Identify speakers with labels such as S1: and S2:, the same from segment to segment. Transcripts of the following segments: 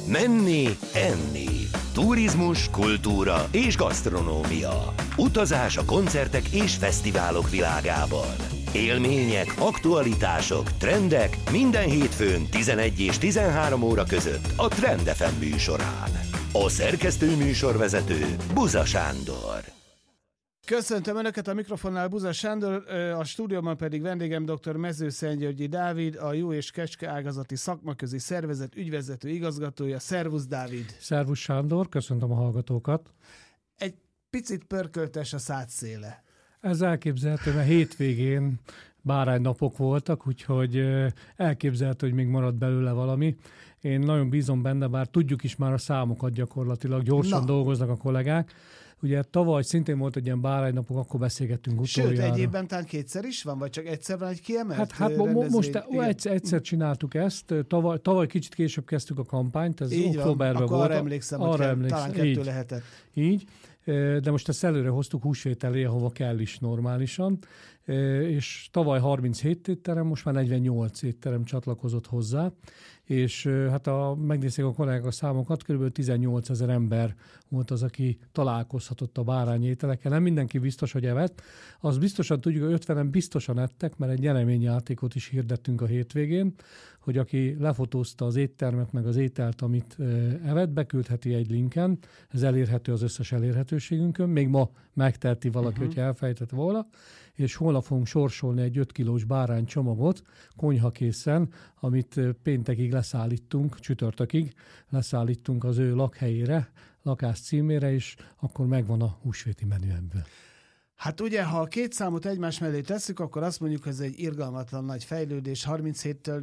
S1: Menni, enni. Turizmus, kultúra és gasztronómia. Utazás a koncertek és fesztiválok világában. Élmények, aktualitások, trendek minden hétfőn 11 és 13 óra között a Trend FM műsorán. A szerkesztő műsorvezető Buza Sándor.
S2: Köszöntöm Önöket, a mikrofonnál Buza Sándor, a stúdióban pedig vendégem dr. Mezőszentgyörgyi Dávid, a Juh és Kecske ágazati szakmaközi szervezet ügyvezető igazgatója. Szervusz, Dávid!
S3: Szervusz, Sándor, köszöntöm a hallgatókat!
S2: Egy picit pörköltes a szátszéle.
S3: Ez elképzelhető, mert hétvégén báránynapok voltak, úgyhogy elképzelhető, hogy még marad belőle valami. Én nagyon bízom benne, bár tudjuk is már a számokat gyakorlatilag, gyorsan dolgoznak a kollégák. Ugye tavaly szintén volt egy ilyen báránynapok, akkor beszélgettünk utoljára.
S2: Sőt, egy évben talán kétszer is van, vagy csak egyszer van egy kiemelt
S3: most egyszer csináltuk ezt. Tavaly kicsit később kezdtük a kampányt, ez
S2: így
S3: októberben volt.
S2: Arra emlékszem, hogy talán 2 lehetett.
S3: Így, de most ezt előre hoztuk húsvét elé, ahova kell is normálisan. És tavaly 37 étterem, most már 48 étterem csatlakozott hozzá, és hát megnézték a kollégák a számokat, kb. 18 000 ember volt az, aki találkozhatott a bárányételekkel. Nem mindenki biztos, hogy evett. Az biztosan tudjuk, hogy 50-en biztosan ettek, mert egy nyereményjátékot is hirdettünk a hétvégén, hogy aki lefotózta az éttermet, meg az ételt, amit evett, beküldheti egy linken. Ez elérhető az összes elérhetőségünkön. Még ma megteheti valaki, hogyha elfejtett volna. És holnap fogunk sorsolni egy 5 kilós báránycsomagot konyhakészen, amit péntekig leszállítunk, csütörtökig leszállítunk az ő lakhelyére, lakás címére, és akkor megvan a húsvéti menü ebből.
S2: Hát ugye, ha a két számot egymás mellé tesszük, akkor azt mondjuk, hogy ez egy irgalmatlan nagy fejlődés, 37-től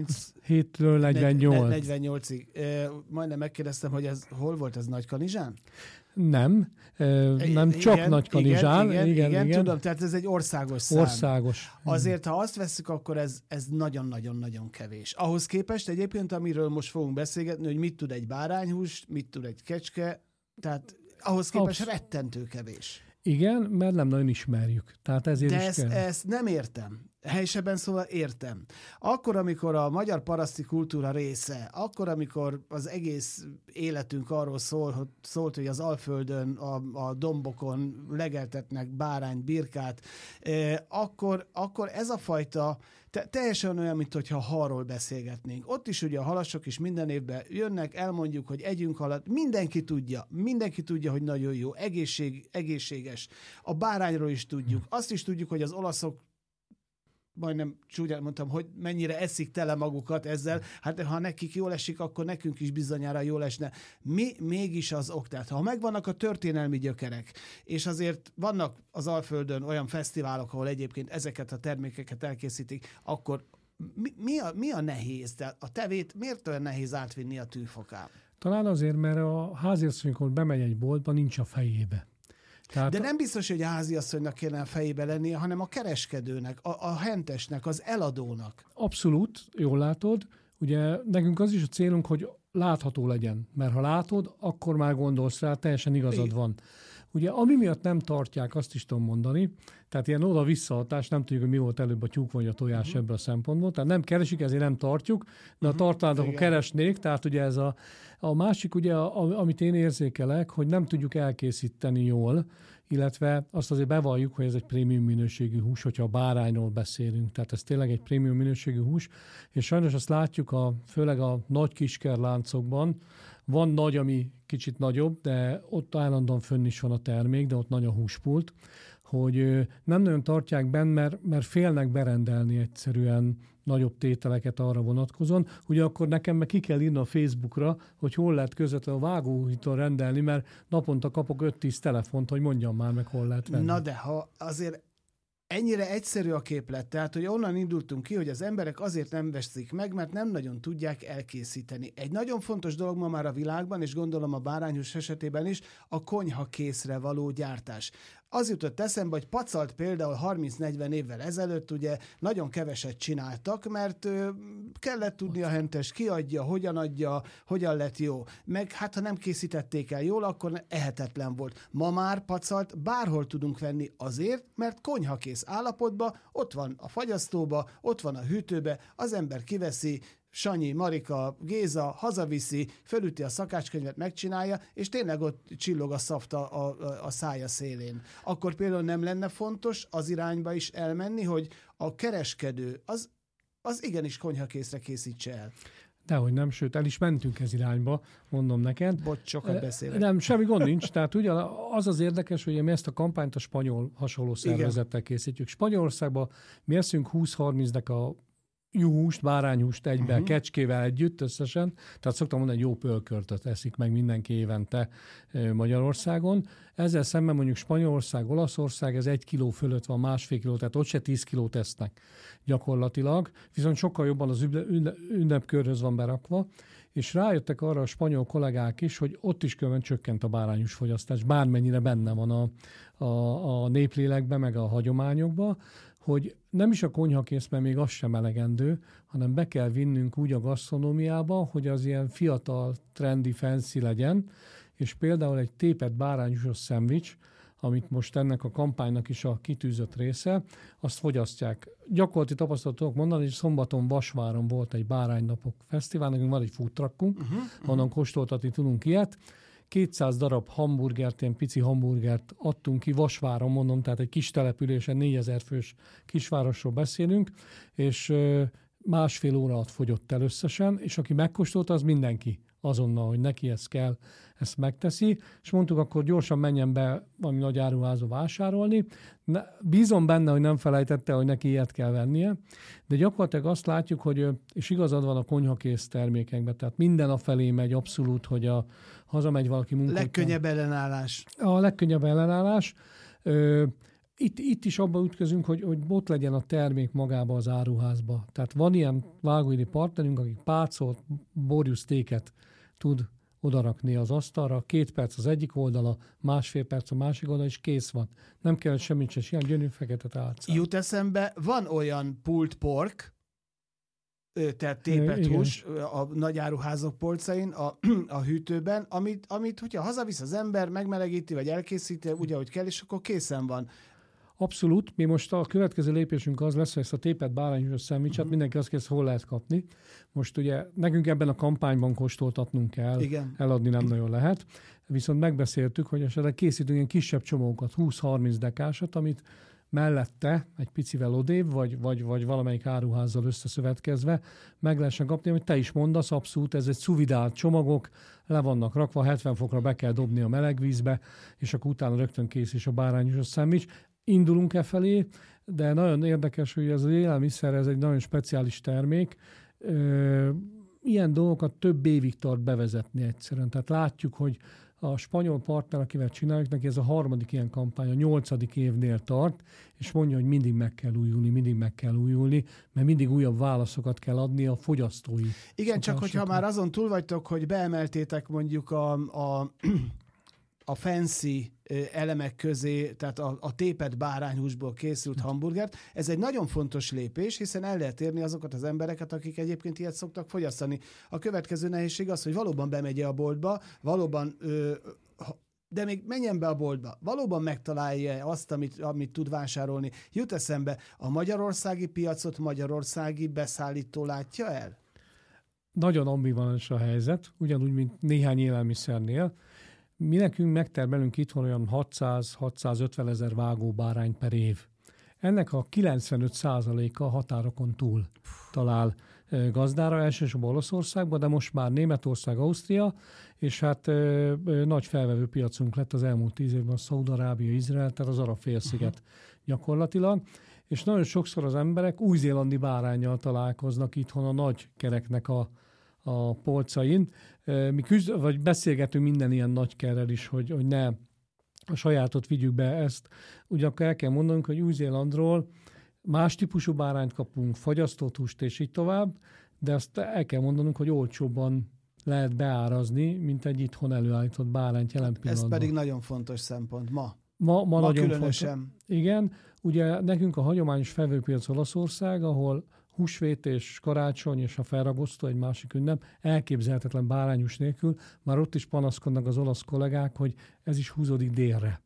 S2: 48-ig. Majdnem megkérdeztem, hogy ez hol volt, ez Nagykanizsán?
S3: Nem csak Nagykanizsán. Igen,
S2: tudom, tehát ez egy országos szám.
S3: Országos.
S2: Azért, ha azt vesszük, akkor ez nagyon-nagyon-nagyon kevés. Ahhoz képest egyébként, amiről most fogunk beszélgetni, hogy mit tud egy bárányhús, mit tud egy kecske, tehát ahhoz képest rettentő kevés.
S3: Igen, mert nem nagyon ismerjük. Tehát ezért
S2: de
S3: is kell.
S2: Ezt nem értem. Helyesebben szóval értem. Akkor, amikor a magyar paraszti kultúra része, akkor, amikor az egész életünk arról szólt, hogy az Alföldön, a dombokon legeltetnek bárányt, birkát, akkor ez a fajta teljesen olyan, mintha halról beszélgetnénk. Ott is ugye a halasok is minden évben jönnek, elmondjuk, hogy együnk halat. Mindenki tudja, hogy nagyon jó, egészséges. A bárányról is tudjuk. Azt is tudjuk, hogy az olaszok, majdnem csúnyán mondtam, hogy mennyire eszik tele magukat ezzel, hát ha nekik jól esik, akkor nekünk is bizonyára jól esne. Mi mégis az ok? Tehát ha megvannak a történelmi gyökerek, és azért vannak az Alföldön olyan fesztiválok, ahol egyébként ezeket a termékeket elkészítik, akkor mi a nehéz? Tehát a tevét miért olyan nehéz átvinni a tűfokán?
S3: Talán azért, mert a háziasszonykor bemegy egy boltba, nincs a fejébe.
S2: De nem biztos, hogy a háziasszonynak kéne a fejébe lennie, hanem a kereskedőnek, a hentesnek, az eladónak.
S3: Abszolút, jól látod. Ugye nekünk az is a célunk, hogy látható legyen. Mert ha látod, akkor már gondolsz rá, teljesen igazad van. Ugye ami miatt nem tartják, azt is tudom mondani, tehát ilyen oda-visszahatás, nem tudjuk, hogy mi volt előbb a tyúk vagy a tojás ebből a szempontból, tehát nem keresik, ezért nem tartjuk, de a tartanának, akkor keresnék, tehát ugye ez a másik, ugye, amit én érzékelek, hogy nem tudjuk elkészíteni jól, illetve azt azért bevalljuk, hogy ez egy prémium minőségű hús, hogyha a bárányról beszélünk. Tehát ez tényleg egy prémium minőségű hús, és sajnos azt látjuk főleg a nagy kiskerláncokban, van nagy, ami kicsit nagyobb, de ott állandóan fönn is van a termék, de ott nagy a húspult, hogy nem nagyon tartják benn, mert félnek berendelni egyszerűen nagyobb tételeket arra vonatkozóan. Ugye akkor nekem meg ki kell írni a Facebookra, hogy hol lehet közvetlenül a vágóhídtól rendelni, mert naponta kapok 5-10 telefont, hogy mondjam már meg, hol lehet venni.
S2: Na de ha azért ennyire egyszerű a képlet, tehát hogy onnan indultunk ki, hogy az emberek azért nem veszik meg, mert nem nagyon tudják elkészíteni. Egy nagyon fontos dolog ma már a világban, és gondolom a bárányhús esetében is, a konyhakészre való gyártás. Az jutott eszembe, hogy Pacalt például 30-40 évvel ezelőtt ugye nagyon keveset csináltak, mert kellett tudni a hentes, ki adja, hogyan lett jó. Meg hát ha nem készítették el jól, akkor ehetetlen volt. Ma már Pacalt bárhol tudunk venni azért, mert konyhakész állapotban ott van a fagyasztóba, ott van a hűtőbe, az ember kiveszi, Sanyi, Marika, Géza hazaviszi, fölüti a szakácskönyvet, megcsinálja, és tényleg ott csillog a szaft a szája szélén. Akkor például nem lenne fontos az irányba is elmenni, hogy a kereskedő az igenis konyhakészre készítse el.
S3: Dehogy nem, sőt, el is mentünk ez irányba, mondom neked.
S2: Bocs, sokat beszélek.
S3: Nem, semmi gond nincs. Tehát ugyan az érdekes, hogy mi ezt a kampányt a spanyol hasonló szervezettel készítjük. Spanyolországban mi eszünk 20-30 deka juhúst, bárányhúst egybe, kecskével együtt összesen. Tehát szoktam mondani, hogy jó pölkörtöt eszik meg mindenki évente Magyarországon. Ezzel szemben mondjuk Spanyolország, Olaszország, ez 1 kiló fölött van, 1,5 kiló, tehát ott se 10 kilót esznek gyakorlatilag. Viszont sokkal jobban az ünnepkörhöz van berakva, és rájöttek arra a spanyol kollégák is, hogy ott is különben csökkent a bárányhús fogyasztás, bármennyire benne van a néplélekben, meg a hagyományokban, hogy nem is a konyhakész, mert még az sem elegendő, hanem be kell vinnünk úgy a gasztronómiába, hogy az ilyen fiatal, trendi, fancy legyen, és például egy tépett bárányhúsos szendvics, amit most ennek a kampánynak is a kitűzött része, azt fogyasztják. Gyakorlati tapasztalatok mondani, hogy szombaton Vasváron volt egy báránynapok fesztivál, nekünk van egy food truckunk, onnan kóstoltatni tudunk ilyet. 200 darab hamburgert, ilyen pici hamburgert adtunk ki Vasváron, mondom, tehát egy kis településen, 4000 fős kisvárosról beszélünk, és 1,5 óra alatt fogyott el összesen, és aki megkóstolta, az mindenki azonnal, hogy neki ez kell, ezt megteszi, és mondtuk, akkor gyorsan menjen be valami nagy áruházba vásárolni. Bízom benne, hogy nem felejtette, hogy neki ilyet kell vennie, de gyakorlatilag azt látjuk, hogy, és igazad van a konyhakész termékekben, tehát minden afelé megy abszolút, hogy hazamegy valaki munkát.
S2: Legkönnyebb ellenállás.
S3: A legkönnyebb ellenállás. Itt is abban ütközünk, hogy ott legyen a termék magába az áruházba. Tehát van ilyen vágóhídi partnerünk, akik pácolt borjusztéket tud odarakni az asztalra, 2 perc az egyik oldala, 1,5 perc a másik oldala, és kész van. Nem kell semmit sem csinálni, gyönyörű fekete tálcán.
S2: Jut eszembe, van olyan pulled pork, tehát tépett hús a nagyáruházak polcain, a hűtőben, amit hogyha hazavisz az ember, megmelegíti, vagy elkészíti, úgy, ahogy kell, és akkor készen van.
S3: Abszolút. Mi most a következő lépésünk az lesz, hogy ezt a tépett bárányhúsos szendvicset mindenki azt kérdezi, hol lehet kapni. Most ugye nekünk ebben a kampányban kóstoltatnunk kell,
S2: igen, eladni
S3: nem nagyon lehet. Viszont megbeszéltük, hogy esetleg készítünk ilyen kisebb csomókat, 20-30 dekásat, amit mellette egy picivel odébb, vagy valamelyik áruházzal összeszövetkezve meg lehessen kapni, amit te is mondasz, abszolút, ez egy szuvidált csomagok, le vannak rakva, 70 fokra be kell dobni a meleg vízbe, és akkor utána rögtön kész is a bárányhúsos szendvics. Indulunk e felé, de nagyon érdekes, hogy ez az élelmiszer, ez egy nagyon speciális termék. Ilyen dolgokat több évig tart bevezetni egyszerűen. Tehát látjuk, hogy a spanyol partner, akivel csináljuk, neki ez a 3. ilyen kampány, a 8. évnél tart, és mondja, hogy mindig meg kell újulni, mert mindig újabb válaszokat kell adni a fogyasztói.
S2: Igen, csak hogyha már azon túl vagytok, hogy beemeltétek mondjuk a fancy elemek közé, tehát a tépett bárányhúsból készült hamburgert. Ez egy nagyon fontos lépés, hiszen el lehet érni azokat az embereket, akik egyébként ilyet szoktak fogyasztani. A következő nehézség az, hogy valóban bemegy a boltba, valóban, de még menjen be a boltba, valóban megtalálja azt, amit tud vásárolni. Jut eszembe, a magyarországi piacot magyarországi beszállító látja el?
S3: Nagyon ambivalens a helyzet, ugyanúgy, mint néhány élelmiszernél. Mi nekünk megtermelünk itthon olyan 600-650 ezer vágóbárány per év. Ennek a 95%-a határokon túl talál gazdára, elsősorban Olaszországban, de most már Németország, Ausztria, és hát nagy felvevő piacunk lett az elmúlt 10 évben Szaúd-Arábia, Izrael, tehát az Arab-félsziget gyakorlatilag. És nagyon sokszor az emberek új-zélandi báránnyal találkoznak itthon a nagy kereknek a polcain. Mi vagy beszélgetünk minden ilyen nagykerrel is, hogy ne a sajátot vigyük be ezt. Ugyanakkor el kell mondanunk, hogy Új-Zélandról más típusú bárányt kapunk, fagyasztott húst és így tovább, de azt el kell mondanunk, hogy olcsóbban lehet beárazni, mint egy itthon előállított bárányt jelen pillanatban.
S2: Ez pedig nagyon fontos szempont ma.
S3: Ma nagyon
S2: különösen.
S3: Fontos. Igen, ugye nekünk a hagyományos felvőpiac Olaszország, ahol húsvét és karácsony és a felragosztó, egy másik ünnep, elképzelhetetlen bárányhús nélkül, már ott is panaszkodnak az olasz kollégák, hogy ez is húzódik délre.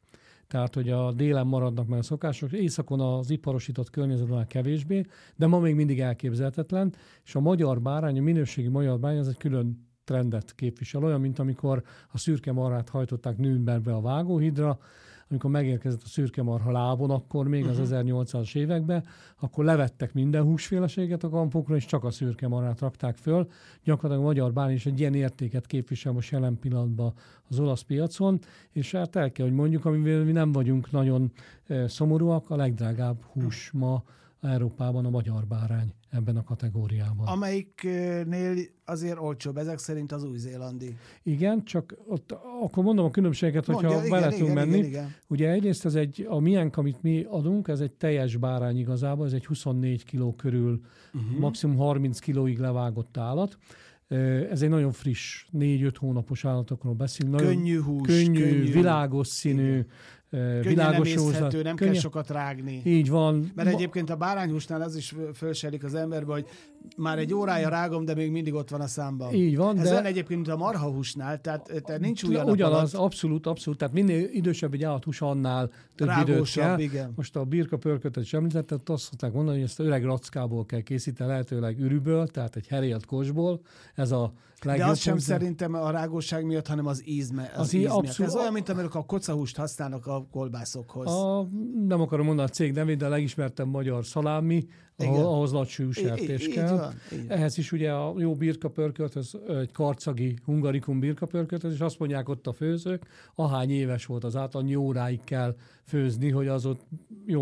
S3: tehát hogy a délen maradnak meg a szokások, északon az iparosított környezetben már kevésbé, de ma még mindig elképzelhetetlen, és a magyar bárány, a minőségi magyar bárány, az egy külön trendet képvisel. Olyan, mint amikor a szürke marhát hajtották Nürnbergbe a vágóhídra, amikor megérkezett a szürke marha lábon, akkor még az 1800-as években, akkor levettek minden húsféleséget a kampokra, és csak a szürke marhát rakták föl. Gyakorlatilag a magyar bárány is egy ilyen értéket képvisel most jelen pillanatban az olasz piacon, és hát el kell, hogy mondjuk, amivel mi nem vagyunk nagyon szomorúak, a legdrágább hús ma Európában a magyar bárány ebben a kategóriában.
S2: Amelyiknél azért olcsóbb, ezek szerint az új-zélandi.
S3: Igen, csak ott, akkor mondom a különbségeket, hogyha bele tudunk menni. Igen. Ugye egyrészt ez a miénk, amit mi adunk, ez egy teljes bárány igazából, ez egy 24 kiló körül, maximum 30 kilóig levágott állat. Ez egy nagyon friss, 4-5 hónapos állatokról beszélünk.
S2: Könnyű hús.
S3: Könnyű, világos színű, világos
S2: emészthető, nem kell sokat rágni.
S3: Így van.
S2: Mert egyébként a bárányhúsnál az is fölsejlik az emberbe, hogy már egy órája rágom, de még mindig ott van a számban.
S3: Így van.
S2: Ez olyan egyébként a marhahúsnál, tehát nincs új nap
S3: ugyanaz, abszolút. Tehát minél idősebb egy állathús, annál több időt kell.
S2: Igen.
S3: Most a birka pörkötet is említetted, azt szokták mondani, hogy ezt öreg rackából kell készíteni, lehetőleg ürűből, tehát egy herélt kosból. Ez a
S2: de az sem szerintem a rágóság miatt, hanem az íz miatt. Ez olyan, mint amikor a kocahúst használnak a kolbászokhoz.
S3: Nem akarom mondani a cég nevét, de a legismertebb magyar szalámi, ahhoz nagy sűrű sertés kell. Ehhez is ugye a jó birkapörkölt, ez egy karcagi hungarikum birkapörkölt, és azt mondják ott a főzők, ahány éves volt az át, annyi óráig kell főzni, hogy az ott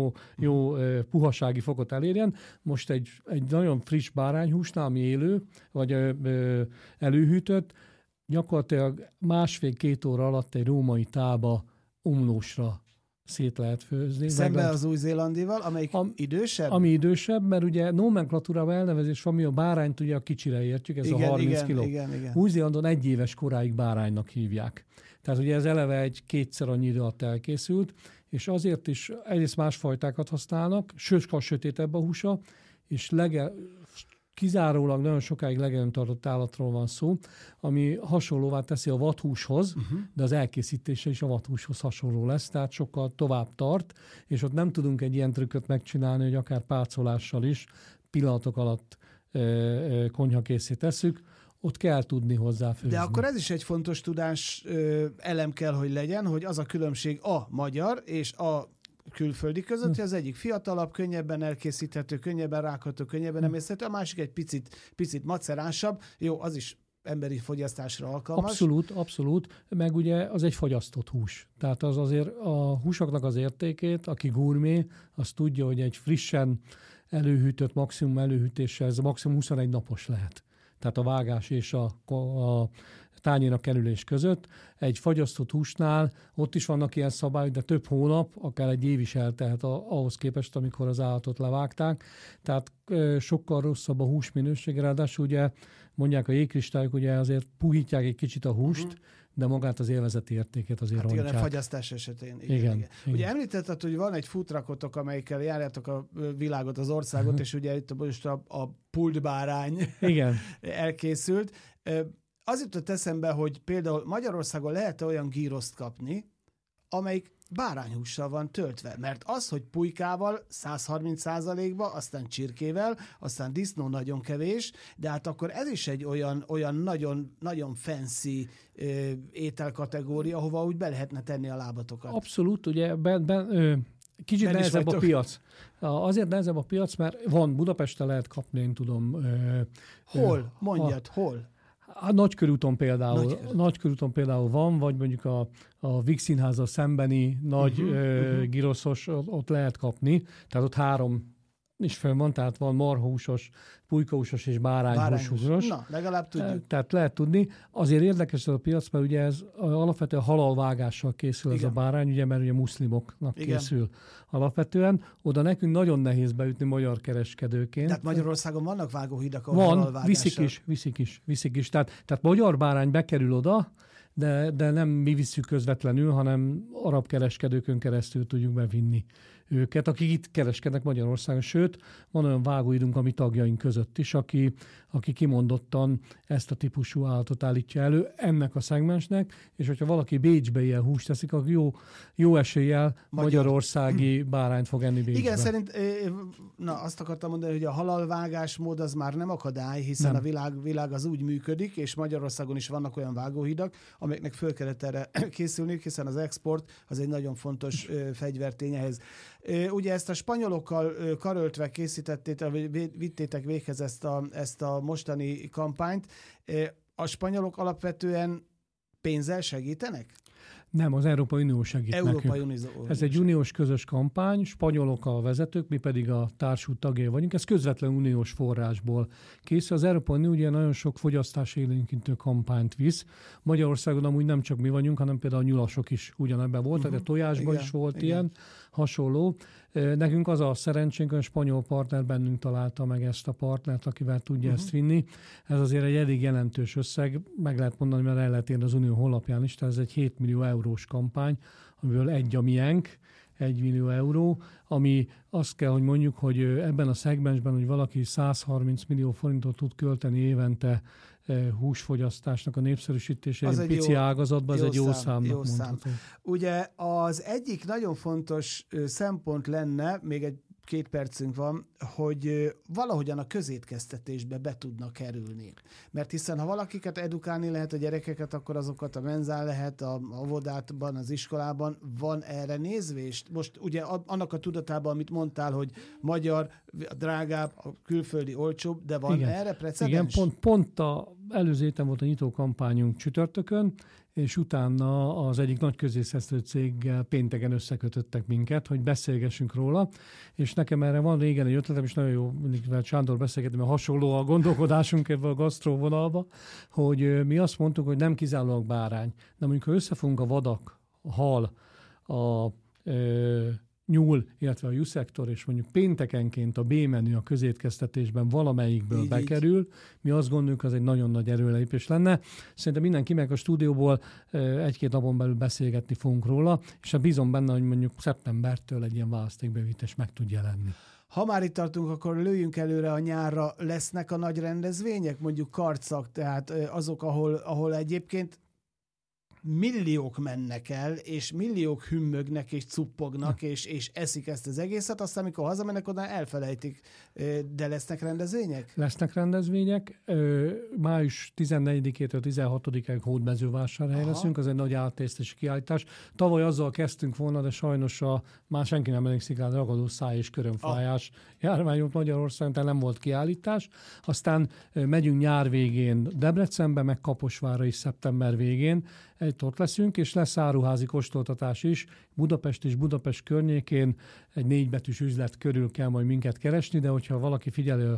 S3: jó puhasági fokot elérjen. Most egy nagyon friss bárányhúsnál, ami élő, vagy előhűtött, gyakorlatilag 1,5-2 óra alatt egy római tába omlósra szét lehet főzni.
S2: Szemben az új-zélandival, amelyik idősebb?
S3: Ami idősebb, mert ugye nomenklatúrában elnevezés van, mi a bárányt ugye a kicsire értjük, ez igen, a 30 kiló.
S2: Igen.
S3: Új-Zélandon 1 éves koráig báránynak hívják. Tehát ugye ez eleve egy 2-szer annyi idő alatt elkészült, és azért is egyrészt más fajtákat használnak, sokkal sötétebb a húsa, és kizárólag nagyon sokáig legelőn tartott állatról van szó, ami hasonlóvá teszi a vadhúshoz, de az elkészítése is a vadhúshoz hasonló lesz, tehát sokkal tovább tart, és ott nem tudunk egy ilyen trükköt megcsinálni, hogy akár pácolással is pillanatok alatt konyhakészé tesszük, ott kell tudni hozzáfőzni.
S2: De akkor ez is egy fontos tudás elem kell, hogy legyen, hogy az a különbség a magyar és a külföldi között, hogy az egyik fiatalabb, könnyebben elkészíthető, könnyebben rágható, könnyebben emészthető, a másik egy picit macerásabb. Jó, az is emberi fogyasztásra alkalmas.
S3: Abszolút, meg ugye az egy fogyasztott hús. Tehát az azért a húsoknak az értékét, aki gurmé, az tudja, hogy egy frissen előhűtött maximum előhűtéssel ez maximum 21 napos lehet. Tehát a vágás és a tányérra kerülés között. Egy fagyasztott húsnál ott is vannak ilyen szabályok, de több hónap, akár egy év is eltehet ahhoz képest, amikor az állatot levágták. Tehát sokkal rosszabb a hús minősége, ráadásul ugye mondják a jégkristályok, ugye azért puhítják egy kicsit a húst, de magát az élvezeti értékét azért rontják.
S2: Igen, a fagyasztás esetén. Igen. Ugye említetted, hogy van egy futrakotok, amelyikkel járjátok a világot, az országot, és ugye itt most a pultbárány elkészült. Az jutott eszembe, hogy például Magyarországon lehet olyan gíroszt kapni, amelyik bárányhússal van töltve. Mert az, hogy pulykával 130%-ba, aztán csirkével, aztán disznó nagyon kevés, de hát akkor ez is egy olyan nagyon, nagyon fancy ételkategória, ahova úgy be lehetne tenni a lábatokat.
S3: Abszolút, ugye kicsit nehezebb a piac. Azért nehezebb a piac, mert van Budapesten lehet kapni, én tudom.
S2: Hol? Mondjad, hol?
S3: A Nagykörúton például van, vagy mondjuk a Víg Színházzal szembeni nagy giroszos, ott lehet kapni. Tehát ott 3 is fönn van, tehát van marhahúsos, pulykahúsos és bárányhúsos.
S2: Na, legalább tudjuk.
S3: Tehát lehet tudni. Azért érdekes ez a piac, mert ugye ez alapvetően halalvágással készül ez a bárány, ugye, mert ugye muszlimoknak készül alapvetően. Oda nekünk nagyon nehéz beütni magyar kereskedőként.
S2: Tehát Magyarországon vannak vágóhidak, ahol halalvágással?
S3: Viszik is. Tehát magyar bárány bekerül oda, de nem mi visszük közvetlenül, hanem arab kereskedőkön keresztül tudjuk bevinni őket, akik itt kereskednek Magyarországon. Sőt, van olyan vágóidunk a mi tagjaink között is, aki kimondottan ezt a típusú állatot állítja elő ennek a szegmensnek, és hogyha valaki Bécsbe ilyen húst teszik, akkor jó eséllyel magyarországi bárányt fog enni Bécsbe.
S2: Igen, azt akartam mondani, hogy a halalvágásmód az már nem akadály, hiszen nem. A világ az úgy működik, és Magyarországon is vannak olyan vágóhidak, amelyeknek föl kellett erre készülniük, hiszen az export az egy nagyon fontos fegyvertény ehhez. Ugye ezt a spanyolokkal karöltve vittétek véghez ezt a mostani kampányt. A spanyolok alapvetően pénzzel segítenek?
S3: Nem, az Európai Unió segít nekünk. Ez egy uniós közös kampány, spanyolok a vezetők, mi pedig a társult tagjai vagyunk. Ez közvetlen uniós forrásból készül. Az Európai Unió ugye nagyon sok fogyasztási élénkítő kampányt visz. Magyarországon amúgy nem csak mi vagyunk, hanem például a nyulasok is ugyanebben voltak, de tojásban is volt ilyen hasonló. Nekünk az a szerencsénk, hogy a spanyol partner bennünk találta meg ezt a partnert, akivel tudja ezt vinni. Ez azért egy elég jelentős összeg, meg lehet mondani, mert el lehet érni az Unió honlapján is, tehát ez egy 7 millió eurós kampány, amiből egy a miénk, 1 millió euró, ami azt kell, hogy mondjuk, hogy ebben a szegmensben, hogy valaki 130 millió forintot tud költeni évente húsfogyasztásnak a népszerűsítésére, pici ágazatban, ez egy jó számnak mondható.
S2: Ugye az egyik nagyon fontos szempont lenne, még 2 percünk van, hogy valahogyan a közétkeztetésbe be tudnak kerülni. Mert hiszen ha valakiket edukálni lehet, a gyerekeket, akkor azokat a menzán lehet, a óvodában, az iskolában. Van erre nézvést? Most ugye annak a tudatában, amit mondtál, hogy magyar drágább, a külföldi olcsóbb, de van erre precedens?
S3: Igen, pont előző héten volt a nyitó kampányunk csütörtökön, és utána az egyik nagy közészesztő céggel pénteken összekötöttek minket, hogy beszélgessünk róla, és nekem erre van régen egy ötletem, és nagyon jó, mindig Sándor beszélgetni, mert hasonló a gondolkodásunk ebben a gasztróvonalba, hogy mi azt mondtuk, hogy nem kizárólag bárány, de amikor összefogunk a vadak, a hal, a nyúl, illetve a jusszektor, és mondjuk péntekenként a B-menü a közétkeztetésben valamelyikből bekerül, mi azt gondoljuk, az egy nagyon nagy erőlépés lenne. Szerintem mindenki meg a stúdióból 1-2 napon belül beszélgetni fogunk róla, és bízom benne, hogy mondjuk szeptembertől egy ilyen választékbevítés meg tud jelenni.
S2: Ha már itt tartunk, akkor lőjünk előre a nyárra. Lesznek a nagy rendezvények, mondjuk karcak, tehát azok, ahol egyébként milliók mennek el, és milliók hümmögnek, és cuppognak, és eszik ezt az egészet, aztán amikor hazamennek, oda elfelejtik. De lesznek rendezvények?
S3: Lesznek rendezvények. Május 14-től 16-ig Hódmezővásárhelyen leszünk, az egy nagy áttésztési kiállítás. Tavaly azzal kezdtünk volna, de sajnos már senki nem emlékszik rá, ragadó száj és körömfájás járványok Magyarországon, tehát nem volt kiállítás. Aztán megyünk nyár végén Debrecenbe, meg Kaposvárra is szeptember végén. Ott leszünk, és lesz áruházi kóstoltatás is. Budapest és Budapest környékén egy 4 betűs üzlet körül kell majd minket keresni, de hogyha valaki figyeli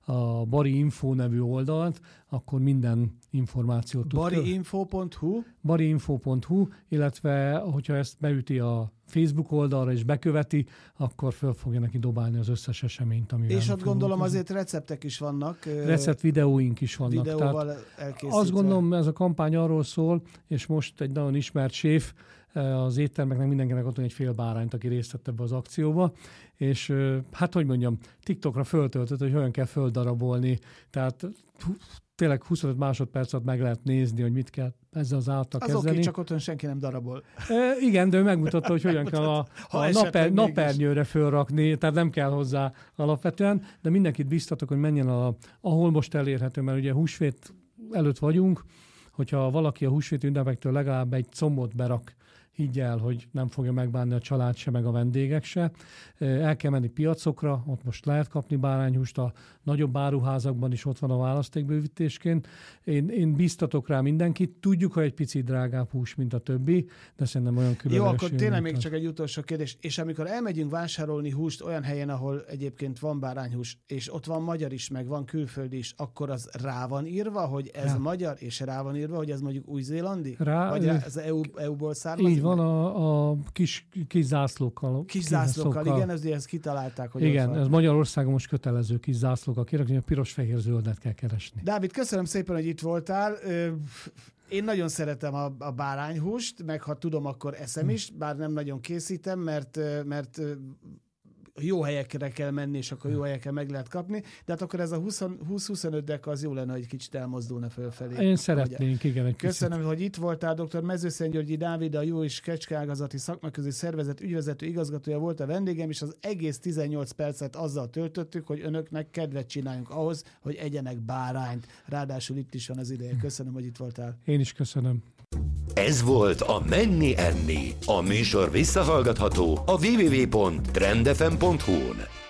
S3: a Bari Info nevű oldalt, akkor minden információt tud.
S2: Bariinfo.hu?
S3: Bariinfo.hu, illetve hogyha ezt beüti a Facebook oldalra és beköveti, akkor föl fogja neki dobálni az összes eseményt, amivel
S2: és ott gondolom azért receptek is vannak.
S3: Recept videóink is vannak.
S2: Videóval elkészítve.
S3: Azt gondolom, ez a kampány arról szól, és most egy nagyon ismert séf, az éttermeknek mindenkinek adtunk egy fél bárányt, aki részt vett ebbe az akcióba, és hát hogy mondjam, TikTokra föltöltött, hogy olyan kell földarabolni, tehát tényleg 25 másodperc alatt meg lehet nézni, hogy mit kell ezzel az által kezdeni.
S2: Oké, csak otthon senki nem darabol.
S3: Igen, de ő megmutatta, hogy hogyan kell a napernyőre fölrakni, tehát nem kell hozzá alapvetően, de mindenkit biztatok, hogy menjen ahol most elérhető, mert ugye húsvét előtt vagyunk, hogyha valaki a húsvét ünnepektől legalább egy combot berak, higgy el, hogy nem fogja megbánni a család se, meg a vendégek se. El kell menni piacokra, ott most lehet kapni bárányhúst, a nagyobb áruházakban is ott van a választékbővítésként. Én biztatok rá mindenkit, tudjuk, hogy egy picit drágább hús, mint a többi, de szerintem olyan különös.
S2: Jó, akkor tényleg még csak egy utolsó kérdés. És amikor elmegyünk vásárolni húst olyan helyen, ahol egyébként van bárányhús, és ott van magyar is, meg van külföldi is, akkor az rá van írva, hogy ez magyar, és rá van írva, hogy ez mondjuk új-zélandi? Vagy ez EU-ból származik?
S3: Van a kis zászlókkal.
S2: Kis zászlókkal, igen, ezt kitalálták. Hogy
S3: igen, ez Magyarországon most kötelező kis zászlókkal kirakni, a piros-fehér-zöldet kell keresni.
S2: Dávid, köszönöm szépen, hogy itt voltál. Én nagyon szeretem a bárányhúst, meg ha tudom, akkor eszem is, bár nem nagyon készítem, mert jó helyekre kell menni, és akkor jó helyeken meg lehet kapni, de hát akkor ez a 20-25 deka az jó lenne, hogy kicsit elmozdulna fölfelé.
S3: Én szeretnénk, igen, egy
S2: Köszönöm, hogy itt voltál, dr. Mezőszentgyörgyi Dávid, a Jó és Kecskeágazati Szakmaközi Szervezet ügyvezető igazgatója volt a vendégem, és az egész 18 percet azzal töltöttük, hogy önöknek kedvet csináljunk ahhoz, hogy egyenek bárányt. Ráadásul itt is van az ideje. Köszönöm, hogy itt voltál.
S3: Én is köszönöm.
S1: Ez volt a Menni Enni. A műsor visszahallgatható a www.trendfm.hu-n.